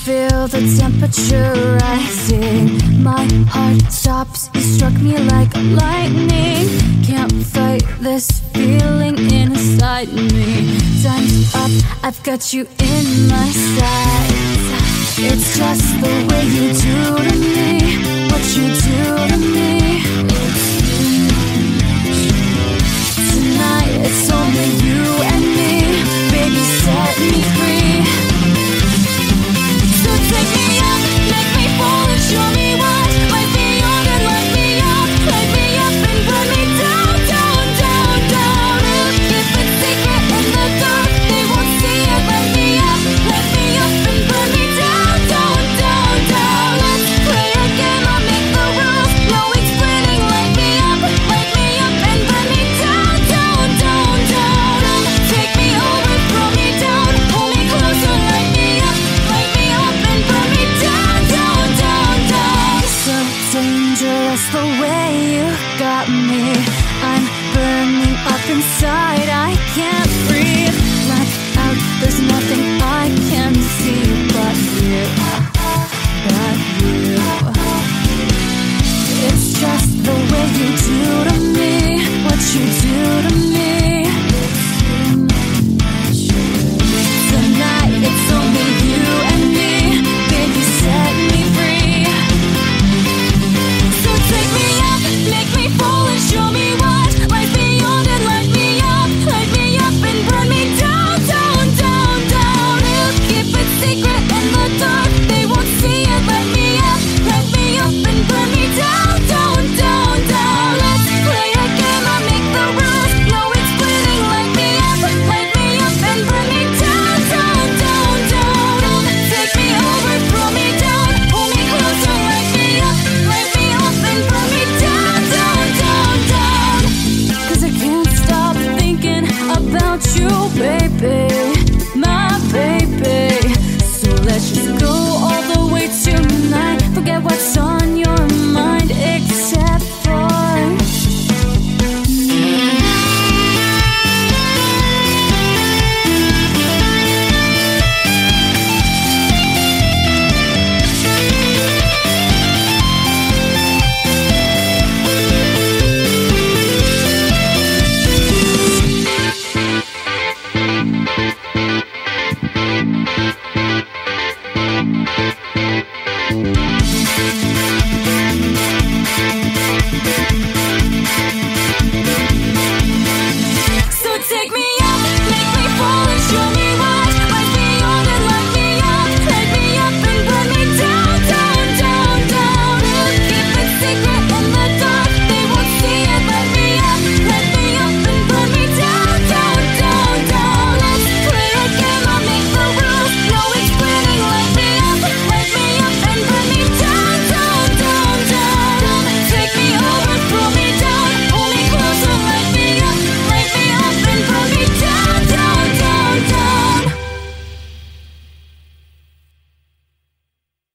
feel the temperature rising. My heart stops, you struck me like lightning. Can't fight this feeling inside me. Time's up, I've got you in my sights. It's just the way you do to me, what you do to me. Tonight it's only you and me. Baby, set me free. So take me up, make me fall and show me what. Light me on and light me up. Light me up and burn me down, down, down, down. If it's secret in the dark, they won't see it. Light me up and burn me down, down, down, down. Let's play a game, I'll make the rules. No explaining, light me up and burn me down, down, down, down. Take me over, throw me down, pull me closer, light me up and burn me down, down, down, down. So dangerous the way you got me.